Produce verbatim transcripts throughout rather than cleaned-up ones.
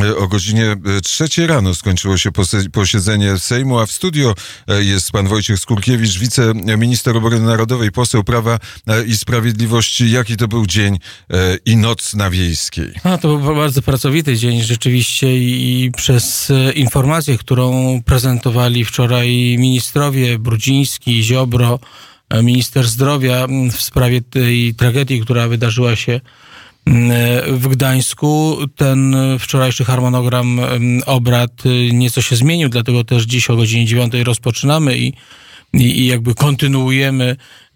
O godzinie trzeciej rano skończyło się posiedzenie Sejmu, a w studio jest pan Wojciech Skurkiewicz, wiceminister obrony narodowej, poseł Prawa i Sprawiedliwości. Jaki to był dzień i noc na Wiejskiej? A, to był bardzo pracowity dzień rzeczywiście i przez informację, którą prezentowali wczoraj ministrowie Brudziński, Ziobro, minister zdrowia w sprawie tej tragedii, która wydarzyła się w Gdańsku, ten wczorajszy harmonogram obrad nieco się zmienił, dlatego też dziś o godzinie dziewiątej rozpoczynamy i, i, i jakby kontynuujemy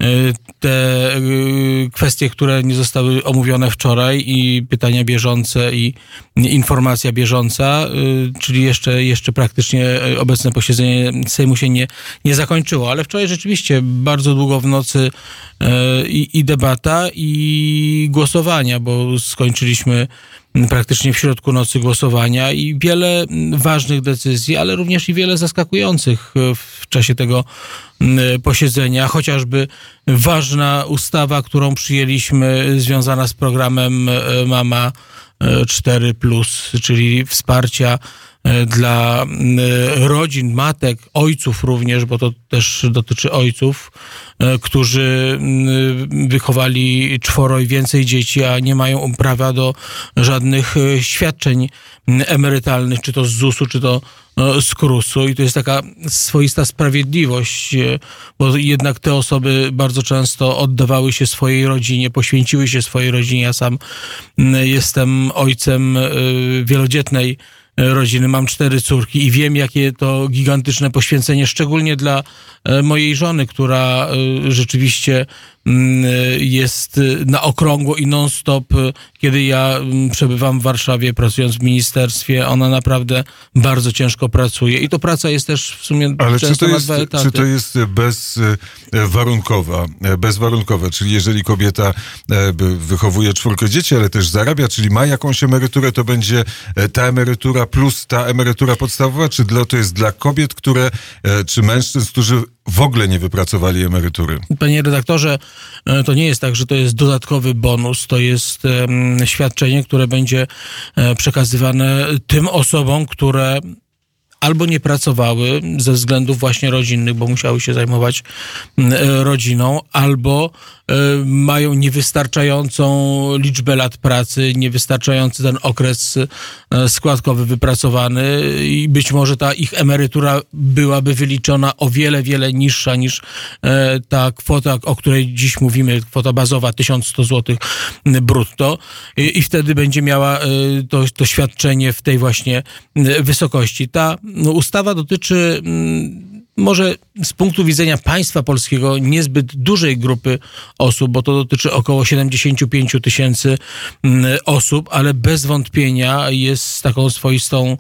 te kwestie, które nie zostały omówione wczoraj i pytania bieżące i informacja bieżąca, czyli jeszcze, jeszcze praktycznie obecne posiedzenie Sejmu się nie, nie zakończyło, ale wczoraj rzeczywiście bardzo długo w nocy i, i debata i głosowania, bo skończyliśmy praktycznie w środku nocy głosowania i wiele ważnych decyzji, ale również i wiele zaskakujących w czasie tego posiedzenia, chociażby ważna ustawa, którą przyjęliśmy, związana z programem Mama cztery plus, czyli wsparcia dla rodzin, matek, ojców również, bo to też dotyczy ojców, którzy wychowali czworo i więcej dzieci, a nie mają prawa do żadnych świadczeń emerytalnych, czy to z zusu, czy to z KRUS-u. I to jest taka swoista sprawiedliwość, bo jednak te osoby bardzo często oddawały się swojej rodzinie, poświęciły się swojej rodzinie. Ja sam jestem ojcem wielodzietnej rodziny, mam cztery córki i wiem, jakie to gigantyczne poświęcenie, szczególnie dla mojej żony, która rzeczywiście jest na okrągło i non-stop, kiedy ja przebywam w Warszawie, pracując w ministerstwie. Ona naprawdę bardzo ciężko pracuje i to praca jest też w sumie Ale często czy to na jest, dwa etaty. Czy to jest bezwarunkowa, bezwarunkowe, czyli jeżeli kobieta wychowuje czwórkę dzieci, ale też zarabia, czyli ma jakąś emeryturę, to będzie ta emerytura plus ta emerytura podstawowa, czy dla, to jest dla kobiet, które, czy mężczyzn, którzy w ogóle nie wypracowali emerytury? Panie redaktorze, to nie jest tak, że to jest dodatkowy bonus, to jest świadczenie, które będzie przekazywane tym osobom, które albo nie pracowały ze względów właśnie rodzinnych, bo musiały się zajmować rodziną, albo mają niewystarczającą liczbę lat pracy, niewystarczający ten okres składkowy wypracowany i być może ta ich emerytura byłaby wyliczona o wiele, wiele niższa niż ta kwota, o której dziś mówimy, kwota bazowa tysiąc sto złotych brutto i, i wtedy będzie miała to, to świadczenie w tej właśnie wysokości. Ta ustawa dotyczy może z punktu widzenia państwa polskiego niezbyt dużej grupy osób, bo to dotyczy około siedemdziesiąt pięć tysięcy osób, ale bez wątpienia jest taką swoistą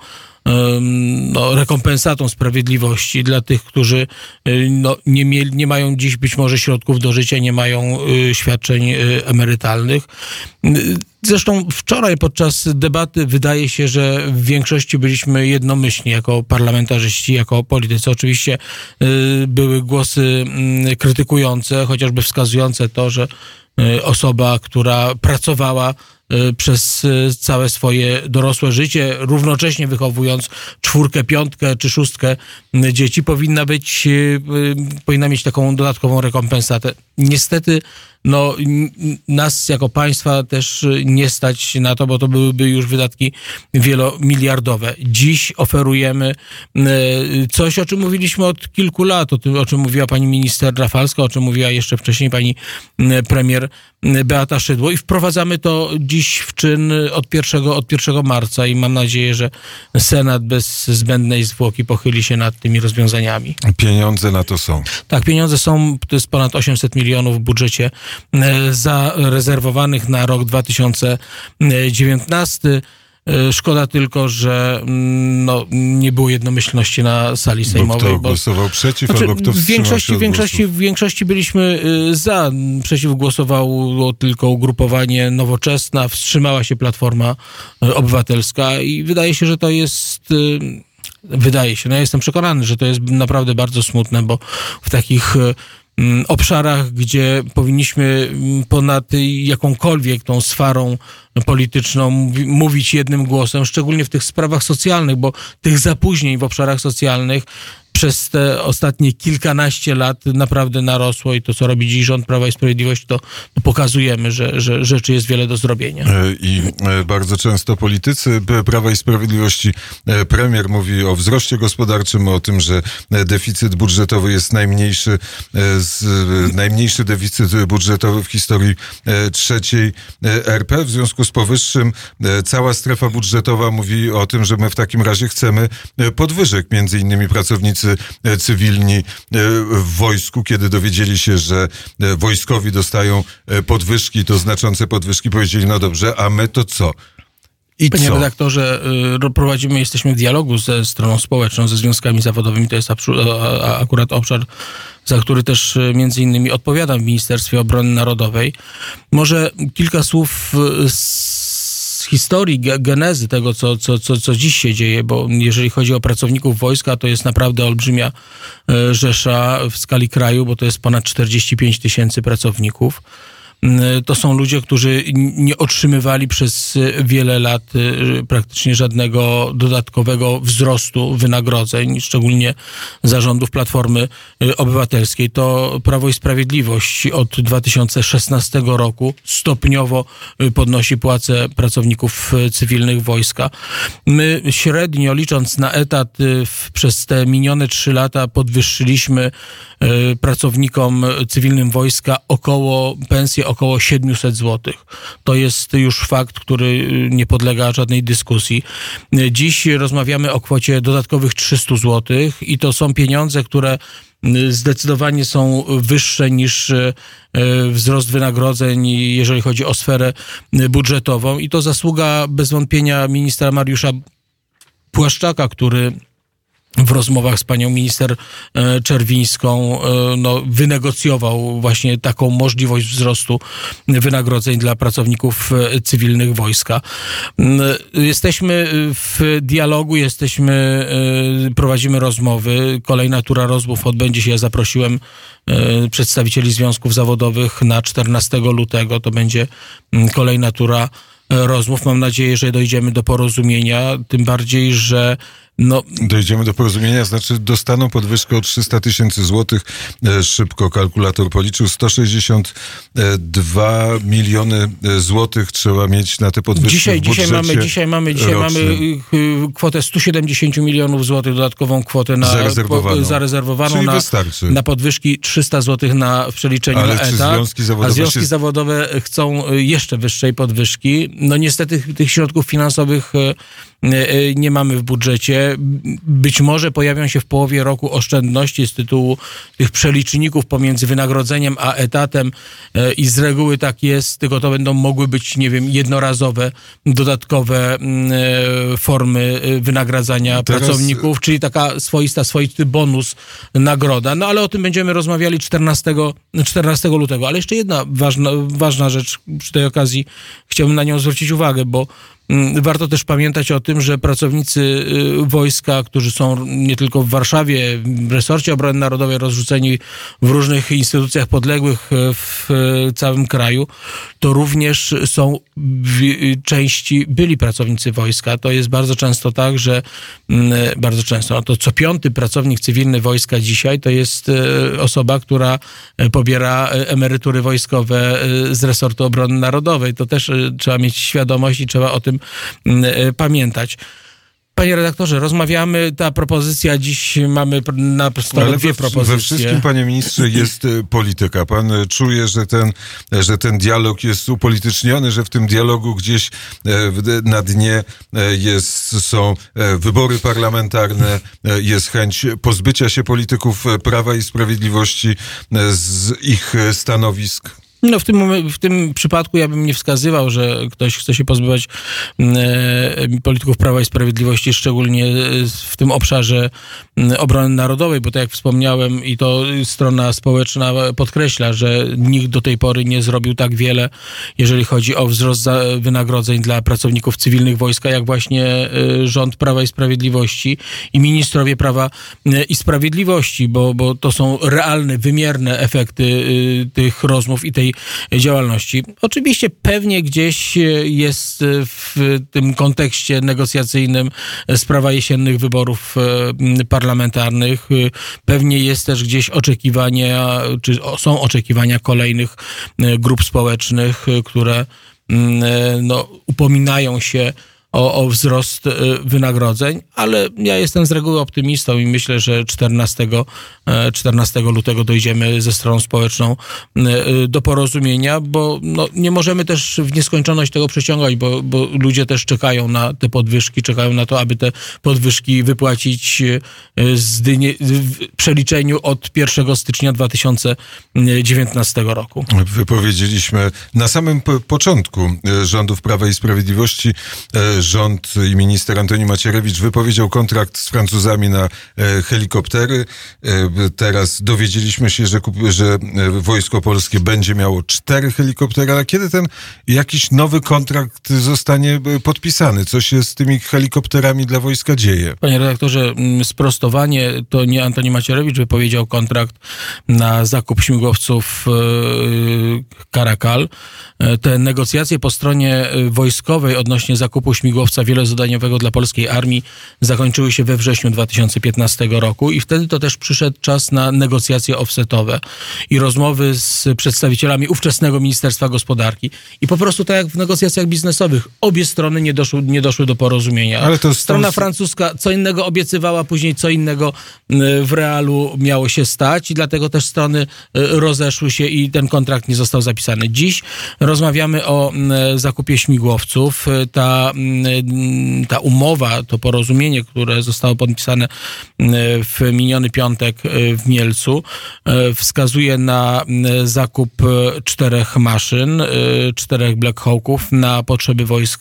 no, rekompensatą sprawiedliwości dla tych, którzy no, nie, mieli, nie mają dziś być może środków do życia, nie mają y, świadczeń y, emerytalnych. Zresztą wczoraj podczas debaty wydaje się, że w większości byliśmy jednomyślni jako parlamentarzyści, jako politycy. Oczywiście y, były głosy y, krytykujące, chociażby wskazujące to, że y, osoba, która pracowała przez całe swoje dorosłe życie, równocześnie wychowując czwórkę, piątkę czy szóstkę dzieci, powinna być, powinna mieć taką dodatkową rekompensatę. Niestety, no, nas jako państwa też nie stać na to, bo to byłyby już wydatki wielomiliardowe. Dziś oferujemy coś, o czym mówiliśmy od kilku lat, o tym, o czym mówiła pani minister Rafalska, o czym mówiła jeszcze wcześniej pani premier Beata Szydło i wprowadzamy to dziś w czyn od pierwszego, od pierwszego marca i mam nadzieję, że Senat bez zbędnej zwłoki pochyli się nad tymi rozwiązaniami. Pieniądze na to są. Tak, pieniądze są, to jest ponad osiemset milionów w budżecie zarezerwowanych na rok dwa tysiące dziewiętnasty. Szkoda tylko, że no, nie było jednomyślności na sali sejmowej. Bo kto bo, głosował przeciw, znaczy, albo kto wstrzymał w większości, się od w większości, w większości byliśmy za. Przeciw głosowało tylko ugrupowanie Nowoczesna, wstrzymała się Platforma Obywatelska i wydaje się, że to jest... Wydaje się, no ja jestem przekonany, że to jest naprawdę bardzo smutne, bo w takich obszarach, gdzie powinniśmy ponad jakąkolwiek tą sferą polityczną mówić jednym głosem, szczególnie w tych sprawach socjalnych, bo tych zapóźnień w obszarach socjalnych przez te ostatnie kilkanaście lat naprawdę narosło i to, co robi dziś rząd Prawa i Sprawiedliwości, to, to pokazujemy, że, że rzeczy jest wiele do zrobienia. I bardzo często politycy Prawa i Sprawiedliwości, premier mówi o wzroście gospodarczym, o tym, że deficyt budżetowy jest najmniejszy, z, najmniejszy deficyt budżetowy w historii trzeciej R P. W związku z powyższym cała strefa budżetowa mówi o tym, że my w takim razie chcemy podwyżek, między innymi pracownicy cywilni w wojsku, kiedy dowiedzieli się, że wojskowi dostają podwyżki, to znaczące podwyżki, powiedzieli, no dobrze, a my to co? I Panie co? redaktorze, prowadzimy, jesteśmy w dialogu ze stroną społeczną, ze związkami zawodowymi. To jest akurat obszar, za który też między innymi odpowiadam w Ministerstwie Obrony Narodowej. Może kilka słów z historii, genezy tego, co, co, co, co dziś się dzieje, bo jeżeli chodzi o pracowników wojska, to jest naprawdę olbrzymia rzesza w skali kraju, bo to jest ponad czterdzieści pięć tysięcy pracowników. To są ludzie, którzy nie otrzymywali przez wiele lat praktycznie żadnego dodatkowego wzrostu wynagrodzeń, szczególnie za rządów Platformy Obywatelskiej. To Prawo i Sprawiedliwość od dwa tysiące szesnastego roku stopniowo podnosi płace pracowników cywilnych wojska. My średnio, licząc na etat, przez te minione trzy lata podwyższyliśmy pracownikom cywilnym wojska około pensję około siedemset złotych. To jest już fakt, który nie podlega żadnej dyskusji. Dziś rozmawiamy o kwocie dodatkowych trzysta złotych i to są pieniądze, które zdecydowanie są wyższe niż wzrost wynagrodzeń, jeżeli chodzi o sferę budżetową. I to zasługa bez wątpienia ministra Mariusza Błaszczaka, który w rozmowach z panią minister Czerwińską no, wynegocjował właśnie taką możliwość wzrostu wynagrodzeń dla pracowników cywilnych wojska. Jesteśmy w dialogu, jesteśmy, prowadzimy rozmowy. Kolejna tura rozmów odbędzie się. Ja zaprosiłem przedstawicieli związków zawodowych na czternastego lutego. To będzie kolejna tura rozmów. Mam nadzieję, że dojdziemy do porozumienia, tym bardziej, że no, dojdziemy do porozumienia, znaczy dostaną podwyżkę o trzysta tysięcy złotych. Szybko kalkulator policzył. sto sześćdziesiąt dwa miliony złotych trzeba mieć na te podwyżki dzisiaj, w budżecie dzisiaj mamy, dzisiaj mamy, dzisiaj mamy kwotę sto siedemdziesiąt milionów złotych, dodatkową kwotę na, zarezerwowaną, po, zarezerwowaną na, na podwyżki trzysta złotych na, w przeliczeniu Ale na etat. Związki zawodowe a związki się... zawodowe chcą jeszcze wyższej podwyżki. No niestety tych środków finansowych nie mamy w budżecie. Być może pojawią się w połowie roku oszczędności z tytułu tych przeliczników pomiędzy wynagrodzeniem a etatem i z reguły tak jest, tylko to będą mogły być, nie wiem, jednorazowe, dodatkowe formy wynagradzania Teraz... pracowników, czyli taka swoista, swoisty bonus, nagroda. No ale o tym będziemy rozmawiali czternastego lutego. Ale jeszcze jedna ważna, ważna rzecz przy tej okazji, chciałbym na nią zwrócić uwagę, bo warto też pamiętać o tym, że pracownicy wojska, którzy są nie tylko w Warszawie, w resorcie obrony narodowej, rozrzuceni w różnych instytucjach podległych w całym kraju, to również są w części byli pracownicy wojska. To jest bardzo często tak, że bardzo często, no to co piąty pracownik cywilny wojska dzisiaj to jest osoba, która pobiera emerytury wojskowe z resortu obrony narodowej. To też trzeba mieć świadomość i trzeba o tym pamiętać. Panie redaktorze, rozmawiamy, ta propozycja, dziś mamy na stole Ale dwie we, propozycje. We wszystkim, panie ministrze, jest polityka. Pan czuje, że ten, że ten dialog jest upolityczniony, że w tym dialogu gdzieś na dnie jest, są wybory parlamentarne, jest chęć pozbycia się polityków Prawa i Sprawiedliwości z ich stanowisk? No w tym, momen- w tym przypadku ja bym nie wskazywał, że ktoś chce się pozbywać e, polityków Prawa i Sprawiedliwości, szczególnie w tym obszarze obrony narodowej, bo tak jak wspomniałem i to strona społeczna podkreśla, że nikt do tej pory nie zrobił tak wiele, jeżeli chodzi o wzrost za- wynagrodzeń dla pracowników cywilnych wojska, jak właśnie e, rząd Prawa i Sprawiedliwości i ministrowie Prawa e, i Sprawiedliwości, bo, bo to są realne, wymierne efekty e, tych rozmów i tej działalności. Oczywiście pewnie gdzieś jest w tym kontekście negocjacyjnym sprawa jesiennych wyborów parlamentarnych. Pewnie jest też gdzieś oczekiwania, czy są oczekiwania kolejnych grup społecznych, które no, upominają się O, o wzrost wynagrodzeń, ale ja jestem z reguły optymistą i myślę, że czternastego lutego dojdziemy ze stroną społeczną do porozumienia, bo no, nie możemy też w nieskończoność tego przeciągać, bo, bo ludzie też czekają na te podwyżki, czekają na to, aby te podwyżki wypłacić z dynie, w przeliczeniu od pierwszego stycznia dwa tysiące dziewiętnastego roku. Wypowiedzieliśmy na samym po- początku rządów Prawa i Sprawiedliwości, rząd i minister Antoni Macierewicz wypowiedział kontrakt z Francuzami na e, helikoptery. E, teraz dowiedzieliśmy się, że, kup, że Wojsko Polskie będzie miało cztery helikoptery, ale kiedy ten jakiś nowy kontrakt zostanie podpisany? Co się z tymi helikopterami dla wojska dzieje? Panie redaktorze, sprostowanie, to nie Antoni Macierewicz wypowiedział kontrakt na zakup śmigłowców Caracal. Te negocjacje po stronie wojskowej odnośnie zakupu śmigłowca wielozadaniowego dla polskiej armii zakończyły się we wrześniu dwa tysiące piętnastego roku i wtedy to też przyszedł czas na negocjacje offsetowe i rozmowy z przedstawicielami ówczesnego Ministerstwa Gospodarki. I po prostu tak jak w negocjacjach biznesowych, obie strony nie doszły, nie doszły do porozumienia. Ale to Strona stąd... francuska co innego obiecywała, później co innego w realu miało się stać i dlatego też strony rozeszły się i ten kontrakt nie został zapisany. Dziś rozmawiamy o zakupie śmigłowców. Ta, ta umowa, to porozumienie, które zostało podpisane w miniony piątek w Mielcu, wskazuje na zakup czterech maszyn, czterech Black Hawków na potrzeby wojsk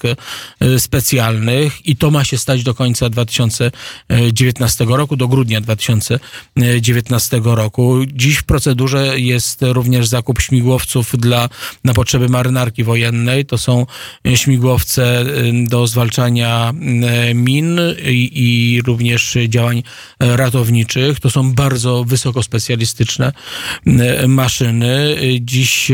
specjalnych i to ma się stać do końca dwa tysiące dziewiętnastego roku, do grudnia dwa tysiące dziewiętnastego roku. Dziś w procedurze jest również zakup śmigłowców dla, na potrzeby marynarki wojennej. To są śmigłowce do zwalczania min i, i również działań ratowniczych. To są bardzo wysoko specjalistyczne maszyny. Dziś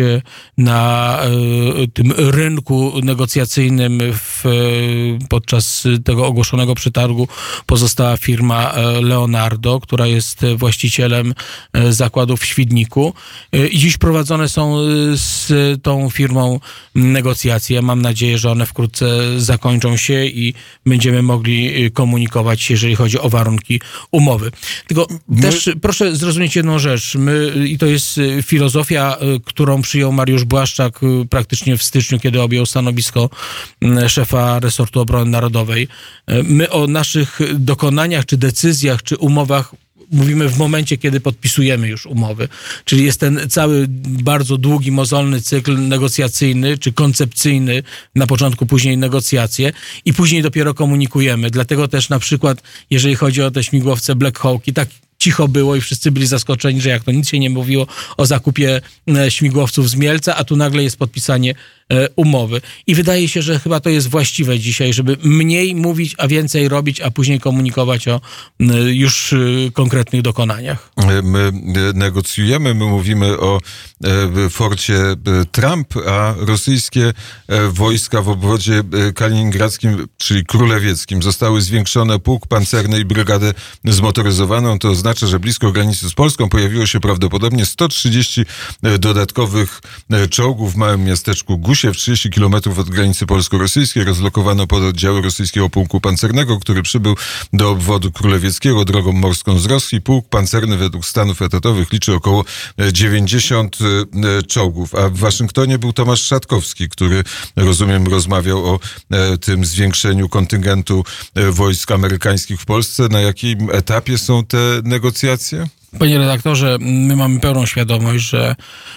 na tym rynku negocjacyjnym w, podczas tego ogłoszonego przetargu pozostała firma Leonardo, która jest właścicielem zakładu w Świdniku. I dziś prowadzone są z tą firmą negocjacje. Mam nadzieję, że one wkrótce zakończą się i będziemy mogli komunikować, jeżeli chodzi o warunki umowy. Tylko My... też proszę zrozumieć jedną rzecz. My, i to jest filozofia, którą przyjął Mariusz Błaszczak praktycznie w styczniu, kiedy objął stanowisko szefa resortu obrony narodowej. My o naszych dokonaniach, czy decyzjach, czy umowach mówimy w momencie, kiedy podpisujemy już umowy. Czyli jest ten cały bardzo długi, mozolny cykl negocjacyjny czy koncepcyjny, na początku, później negocjacje i później dopiero komunikujemy. Dlatego też na przykład, jeżeli chodzi o te śmigłowce Black Hawki, tak cicho było i wszyscy byli zaskoczeni, że jak to nic się nie mówiło o zakupie śmigłowców z Mielca, a tu nagle jest podpisanie umowy. I wydaje się, że chyba to jest właściwe dzisiaj, żeby mniej mówić, a więcej robić, a później komunikować o już konkretnych dokonaniach. My negocjujemy, my mówimy o forcie Trump, a rosyjskie wojska w obwodzie kaliningradzkim, czyli królewieckim, zostały zwiększone pułk pancerny i brygadę zmotoryzowaną. To oznacza, że blisko granicy z Polską pojawiło się prawdopodobnie sto trzydzieści dodatkowych czołgów w małym miasteczku Gusiew, trzydzieści kilometrów od granicy polsko-rosyjskiej. Rozlokowano pododdziały rosyjskiego pułku pancernego, który przybył do obwodu królewieckiego drogą morską z Rosji. Pułk pancerny według stanów etatowych liczy około dziewięćdziesiąt czołgów. A w Waszyngtonie był Tomasz Szatkowski, który, rozumiem, rozmawiał o tym zwiększeniu kontyngentu wojsk amerykańskich w Polsce. Na jakim etapie są te negocjacje? Panie redaktorze, my mamy pełną świadomość, że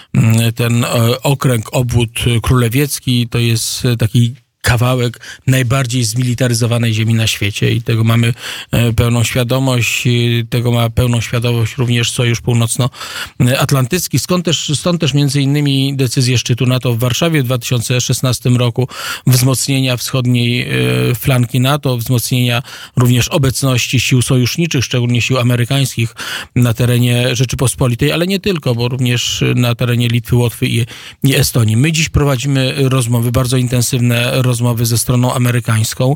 ten okręg, obwód królewiecki to jest taki kawałek najbardziej zmilitaryzowanej ziemi na świecie i tego mamy pełną świadomość, tego ma pełną świadomość również Sojusz Północnoatlantycki. Skąd też, stąd też między innymi decyzje szczytu NATO w Warszawie w dwa tysiące szesnastym roku, wzmocnienia wschodniej flanki NATO, wzmocnienia również obecności sił sojuszniczych, szczególnie sił amerykańskich na terenie Rzeczypospolitej, ale nie tylko, bo również na terenie Litwy, Łotwy i, i Estonii. My dziś prowadzimy rozmowy, bardzo intensywne rozmowy, rozmowy ze stroną amerykańską.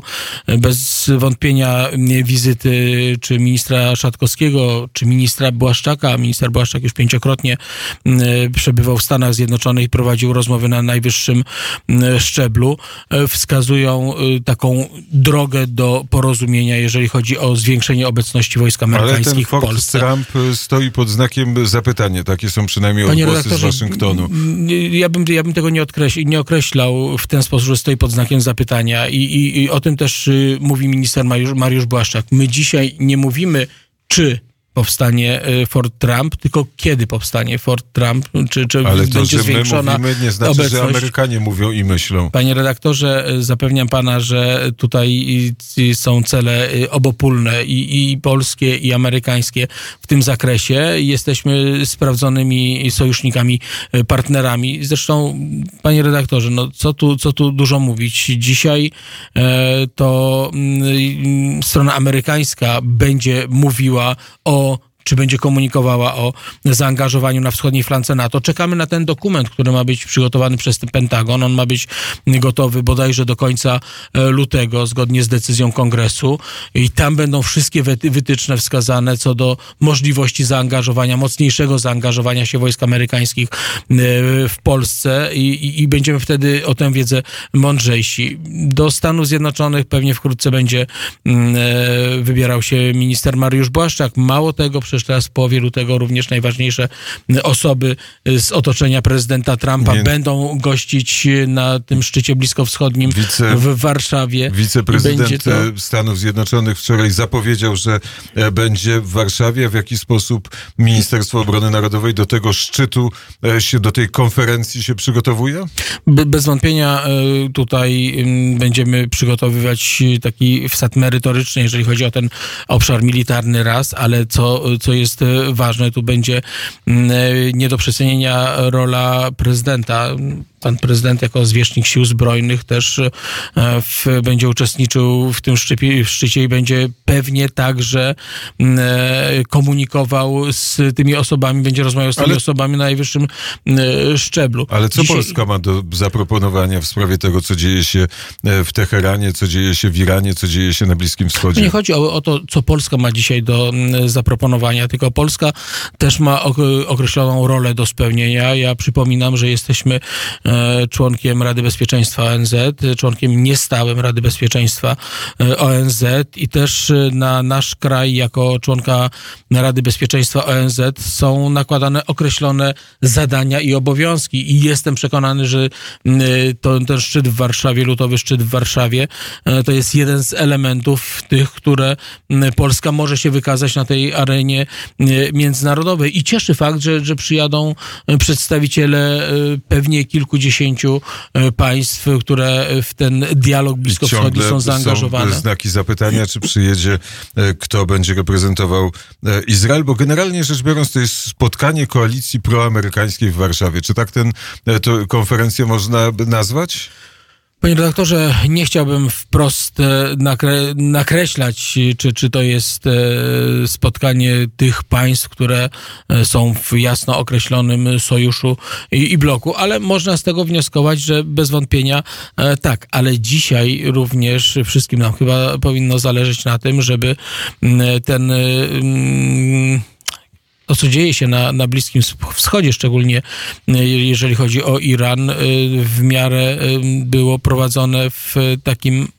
Bez wątpienia wizyty czy ministra Szatkowskiego, czy ministra Błaszczaka. Minister Błaszczak już pięciokrotnie przebywał w Stanach Zjednoczonych i prowadził rozmowy na najwyższym szczeblu. Wskazują taką drogę do porozumienia, jeżeli chodzi o zwiększenie obecności wojsk amerykańskich Ale ten w Polsce. Trump stoi pod znakiem zapytania. Takie są przynajmniej Panie odgłosy z Waszyngtonu. Ja bym, ja bym tego nie, odkreśl, nie określał w ten sposób, że stoi pod znakiem zapytania i, i, i o tym też y, mówi minister Mariusz, Mariusz Błaszczak. My dzisiaj nie mówimy, czy powstanie Fort Trump, tylko kiedy powstanie Fort Trump, czy, czy Ale to, będzie że zwiększona my mówimy, nie znaczy, obecność. że Amerykanie mówią i myślą. Panie redaktorze, zapewniam pana, że tutaj są cele obopólne i, i polskie, i amerykańskie w tym zakresie. Jesteśmy sprawdzonymi sojusznikami, partnerami. Zresztą, panie redaktorze, no co tu, co tu dużo mówić. Dzisiaj e, to m, strona amerykańska będzie mówiła o czy będzie komunikowała o zaangażowaniu na wschodniej flance NATO. Czekamy na ten dokument, który ma być przygotowany przez Pentagon. On ma być gotowy bodajże do końca lutego, zgodnie z decyzją Kongresu. I tam będą wszystkie wytyczne wskazane co do możliwości zaangażowania, mocniejszego zaangażowania się wojsk amerykańskich w Polsce i, i, i będziemy wtedy o tę wiedzę mądrzejsi. Do Stanów Zjednoczonych pewnie wkrótce będzie wybierał się minister Mariusz Błaszczak. Mało tego, przecież teraz w połowie lutego również najważniejsze osoby z otoczenia prezydenta Trumpa Nie. będą gościć na tym szczycie bliskowschodnim Wice, w Warszawie. Wiceprezydent to... Stanów Zjednoczonych wczoraj zapowiedział, że będzie w Warszawie. W jaki sposób Ministerstwo Obrony Narodowej do tego szczytu, się, do tej konferencji się przygotowuje? Bez wątpienia tutaj będziemy przygotowywać taki wsad merytoryczny, jeżeli chodzi o ten obszar militarny raz, ale co co jest ważne, tu będzie nie do przecenienia rola prezydenta. Pan prezydent jako zwierzchnik sił zbrojnych też w, będzie uczestniczył w tym szczycie, w szczycie i będzie pewnie także e, komunikował z tymi osobami, będzie rozmawiał z tymi Ale... osobami na najwyższym e, szczeblu. Ale co Dzisiaj... Polska ma do zaproponowania w sprawie tego, co dzieje się w Teheranie, co dzieje się w Iranie, co dzieje się na Bliskim Wschodzie? Nie chodzi o, o to, co Polska ma dzisiaj do zaproponowania, tylko Polska też ma określoną rolę do spełnienia. Ja przypominam, że jesteśmy członkiem Rady Bezpieczeństwa O N Z, członkiem niestałym Rady Bezpieczeństwa O N Z i też na nasz kraj jako członka Rady Bezpieczeństwa O N Z są nakładane określone zadania i obowiązki i jestem przekonany, że to, ten szczyt w Warszawie, lutowy szczyt w Warszawie, to jest jeden z elementów tych, które Polska może się wykazać na tej arenie międzynarodowej i cieszy fakt, że, że przyjadą przedstawiciele pewnie kilkudziesięciu państw, które w ten dialog bliskowschodni są zaangażowane. Są znaki zapytania, czy przyjedzie, kto będzie reprezentował Izrael, bo generalnie rzecz biorąc to jest spotkanie koalicji proamerykańskiej w Warszawie. Czy tak tę konferencję można nazwać? Panie redaktorze, nie chciałbym wprost nakre- nakreślać, czy, czy to jest spotkanie tych państw, które są w jasno określonym sojuszu i, i bloku, ale można z tego wnioskować, że bez wątpienia tak, ale dzisiaj również wszystkim nam chyba powinno zależeć na tym, żeby ten... To, co dzieje się na, na Bliskim Wschodzie, szczególnie jeżeli chodzi o Iran, w miarę było prowadzone w takim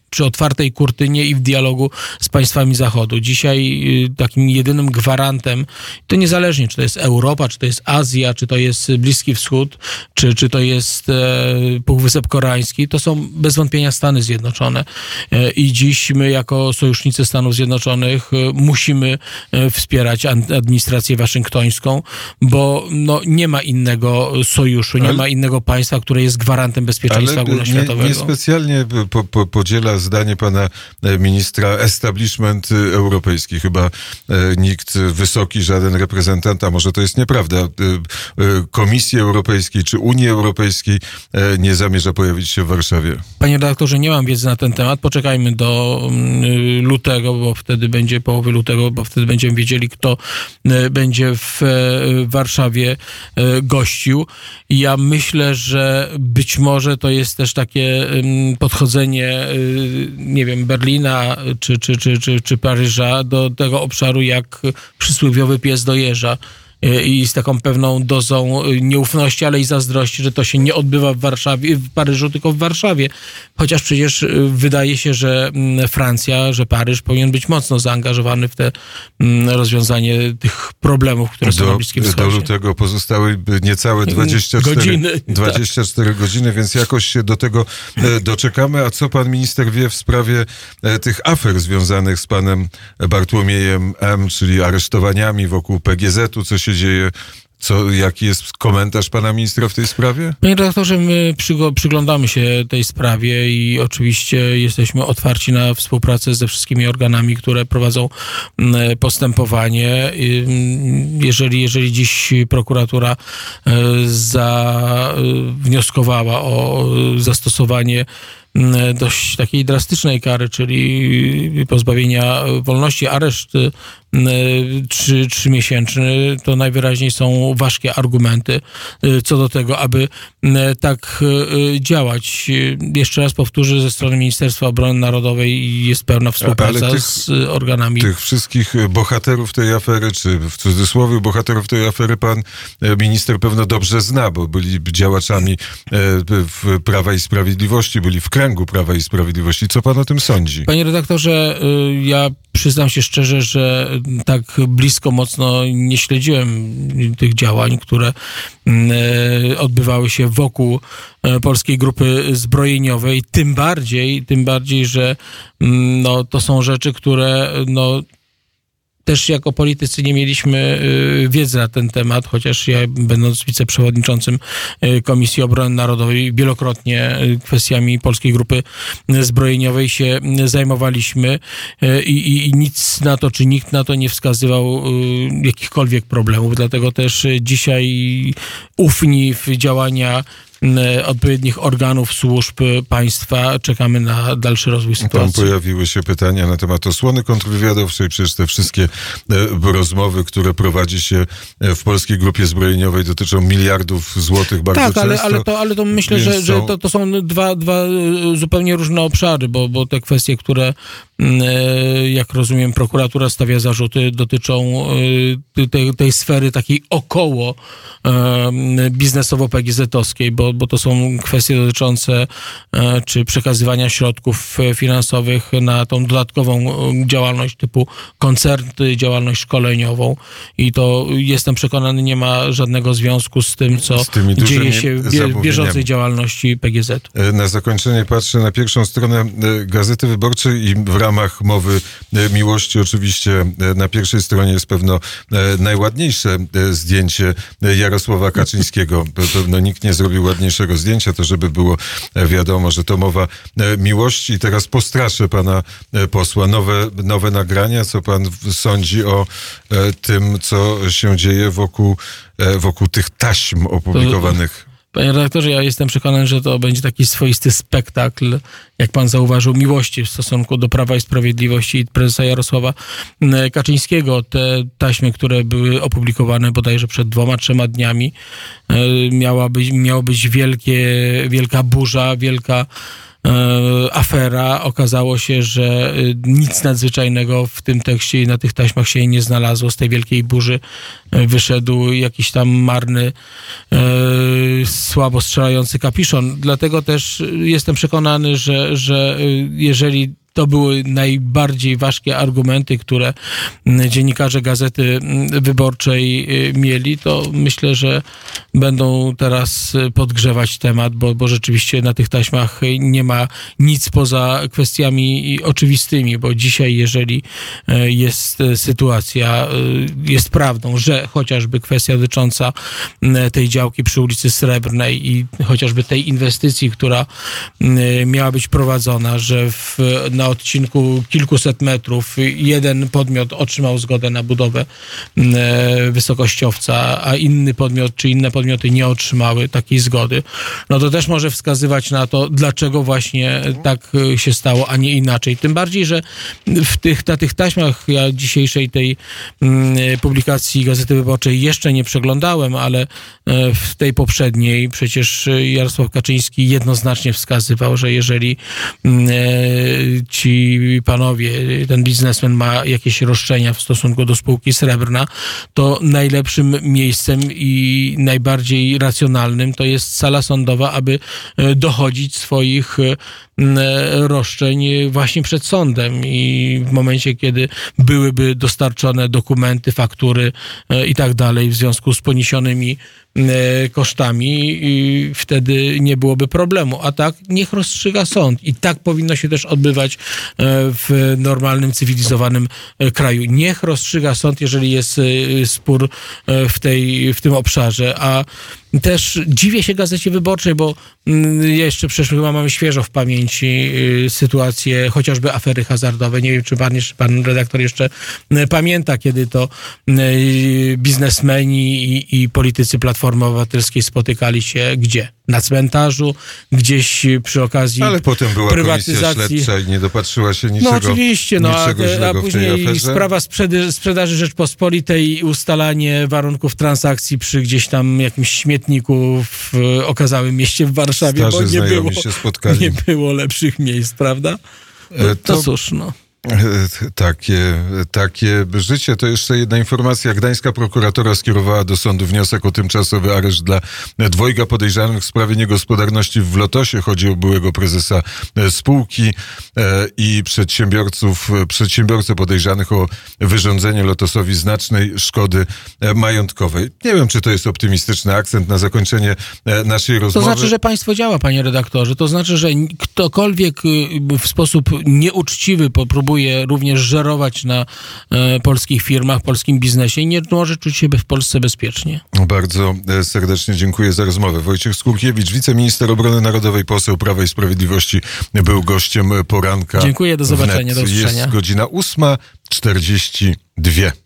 przy otwartej kurtynie i w dialogu z państwami Zachodu. Dzisiaj takim jedynym gwarantem, to niezależnie, czy to jest Europa, czy to jest Azja, czy to jest Bliski Wschód, czy, czy to jest e, Półwysep Koreański, to są bez wątpienia Stany Zjednoczone. E, I dziś my jako sojusznicy Stanów Zjednoczonych e, musimy e, wspierać administrację waszyngtońską, bo no, nie ma innego sojuszu, nie ale, ma innego państwa, które jest gwarantem bezpieczeństwa ogólnoświatowego. Nie, nie specjalnie po, po, podziela zdanie pana ministra establishment europejski. Chyba e, nikt wysoki, żaden reprezentant, a może to jest nieprawda, e, e, Komisji Europejskiej czy Unii Europejskiej e, nie zamierza pojawić się w Warszawie. Panie redaktorze, nie mam wiedzy na ten temat. Poczekajmy do y, lutego, bo wtedy będzie połowy lutego, bo wtedy będziemy wiedzieli, kto y, będzie w y, Warszawie y, gościł. I ja myślę, że być może to jest też takie y, podchodzenie, y, nie wiem, Berlina czy, czy, czy, czy, czy Paryża do tego obszaru jak przysłowiowy pies do jeża. I z taką pewną dozą nieufności, ale i zazdrości, że to się nie odbywa w Warszawie, w Paryżu, tylko w Warszawie. Chociaż przecież wydaje się, że Francja, że Paryż powinien być mocno zaangażowany w te rozwiązanie tych problemów, które są do, na Bliskim Wschodzie. Do lutego pozostały niecałe dwadzieścia cztery godziny, dwadzieścia cztery tak. godziny, więc jakoś się do tego doczekamy. A co pan minister wie w sprawie tych afer związanych z panem Bartłomiejem M., czyli aresztowaniami wokół P G Z-u, co się dzieje? Co, jaki jest komentarz pana ministra w tej sprawie? Panie redaktorze, my przygo- przyglądamy się tej sprawie i oczywiście jesteśmy otwarci na współpracę ze wszystkimi organami, które prowadzą postępowanie. Jeżeli, jeżeli dziś prokuratura zawnioskowała o zastosowanie dość takiej drastycznej kary, czyli pozbawienia wolności, areszt trzy, trzymiesięczny, to najwyraźniej są ważkie argumenty co do tego, aby tak działać. Jeszcze raz powtórzę, ze strony Ministerstwa Obrony Narodowej jest pełna współpraca tych, z organami. Tych wszystkich bohaterów tej afery, czy w cudzysłowie bohaterów tej afery pan minister pewno dobrze zna, bo byli działaczami w Prawa i Sprawiedliwości, byli w kręgu Prawa i Sprawiedliwości. Co pan o tym sądzi? Panie redaktorze, ja przyznam się szczerze, że tak blisko, mocno nie śledziłem tych działań, które odbywały się wokół Polskiej Grupy Zbrojeniowej. Tym bardziej, tym bardziej, że no, to są rzeczy, które no, też jako politycy nie mieliśmy wiedzy na ten temat, chociaż ja, będąc wiceprzewodniczącym Komisji Obrony Narodowej, wielokrotnie kwestiami Polskiej Grupy Zbrojeniowej się zajmowaliśmy i, i, i nic na to, czy nikt na to nie wskazywał jakichkolwiek problemów. Dlatego też dzisiaj ufni w działania odpowiednich organów, służb państwa czekamy na dalszy rozwój sytuacji. Tam pojawiły się pytania na temat osłony kontrwywiadowczej, przecież te wszystkie e, rozmowy, które prowadzi się w Polskiej Grupie Zbrojeniowej, dotyczą miliardów złotych bardzo tak, często. Tak, ale, ale, to, ale to myślę, że, że to, to są dwa, dwa zupełnie różne obszary, bo, bo te kwestie, które jak rozumiem prokuratura stawia zarzuty, dotyczą tej, tej sfery takiej około biznesowo-P G Z-owskiej, bo, bo to są kwestie dotyczące czy przekazywania środków finansowych na tą dodatkową działalność typu koncerty, działalność szkoleniową i to jestem przekonany nie ma żadnego związku z tym, co z dzieje się w bieżącej działalności P G Z. Na zakończenie patrzę na pierwszą stronę Gazety Wyborczej i w ramach mowy miłości oczywiście na pierwszej stronie jest pewno najładniejsze zdjęcie Jarosława Kaczyńskiego. Pewno nikt nie zrobił ładniejszego zdjęcia, to żeby było wiadomo, że to mowa miłości. I teraz postraszę pana posła. Nowe, nowe nagrania, co pan sądzi o tym, co się dzieje wokół, wokół tych taśm opublikowanych? Panie redaktorze, ja jestem przekonany, że to będzie taki swoisty spektakl, jak pan zauważył, miłości w stosunku do Prawa i Sprawiedliwości i prezesa Jarosława Kaczyńskiego. Te taśmy, które były opublikowane bodajże przed dwoma, trzema dniami, miała być, miało być wielkie, wielka burza, wielka afera. Okazało się, że nic nadzwyczajnego w tym tekście i na tych taśmach się nie znalazło. Z tej wielkiej burzy wyszedł jakiś tam marny, słabo strzelający kapiszon. Dlatego też jestem przekonany, że, że jeżeli to były najbardziej ważkie argumenty, które dziennikarze Gazety Wyborczej mieli, to myślę, że będą teraz podgrzewać temat, bo, bo rzeczywiście na tych taśmach nie ma nic poza kwestiami oczywistymi, bo dzisiaj, jeżeli jest sytuacja, jest prawdą, że chociażby kwestia dotycząca tej działki przy ulicy Srebrnej i chociażby tej inwestycji, która miała być prowadzona, że w, na odcinku kilkuset metrów jeden podmiot otrzymał zgodę na budowę wysokościowca, a inny podmiot czy inne podmioty nie otrzymały takiej zgody, no to też może wskazywać na to, dlaczego właśnie tak się stało, a nie inaczej. Tym bardziej, że w tych, na tych taśmach, ja dzisiejszej tej publikacji Gazety Wyborczej jeszcze nie przeglądałem, ale w tej poprzedniej przecież Jarosław Kaczyński jednoznacznie wskazywał, że jeżeli ci panowie, ten biznesmen ma jakieś roszczenia w stosunku do spółki Srebrna, to najlepszym miejscem i najbardziej racjonalnym to jest sala sądowa, aby dochodzić swoich roszczeń właśnie przed sądem i w momencie, kiedy byłyby dostarczone dokumenty, faktury i tak dalej w związku z poniesionymi kosztami, i wtedy nie byłoby problemu. A tak niech rozstrzyga sąd. I tak powinno się też odbywać w normalnym, cywilizowanym kraju. Niech rozstrzyga sąd, jeżeli jest spór w, tej, w tym obszarze. A też dziwię się Gazecie Wyborczej, bo jeszcze przecież chyba mamy świeżo w pamięci sytuację chociażby afery hazardowej. Nie wiem, czy pan, czy pan redaktor jeszcze pamięta, kiedy to biznesmeni i, i politycy Platformy Obywatelskiej spotykali się gdzie? Na cmentarzu, gdzieś przy okazji Ale potem była prywatyzacji. komisja śledcza i nie dopatrzyła się niczego. No oczywiście, no, a, a później sprawa sprzedaży, sprzedaży Rzeczpospolitej i ustalanie warunków transakcji przy gdzieś tam jakimś śmietniku w okazałym mieście w Warszawie, Starzy bo nie było, się spotkali. nie było lepszych miejsc, prawda? No, to, to cóż, no. Takie, takie życie. To jeszcze jedna informacja. Gdańska prokuratora skierowała do sądu wniosek o tymczasowy areszt dla dwojga podejrzanych w sprawie niegospodarności w Lotosie. Chodzi o byłego prezesa spółki i przedsiębiorców, przedsiębiorcę podejrzanych o wyrządzenie Lotosowi znacznej szkody majątkowej. Nie wiem, czy to jest optymistyczny akcent na zakończenie naszej rozmowy. To znaczy, że państwo działa, panie redaktorze. To znaczy, że ktokolwiek w sposób nieuczciwy próbuje również żerować na e, polskich firmach, polskim biznesie i nie może czuć się w Polsce bezpiecznie. Bardzo serdecznie dziękuję za rozmowę. Wojciech Skurkiewicz, wiceminister obrony narodowej, poseł Prawa i Sprawiedliwości, był gościem poranka. Dziękuję, do zobaczenia, wnet. do usłyszenia. Jest godzina ósma czterdzieści dwie.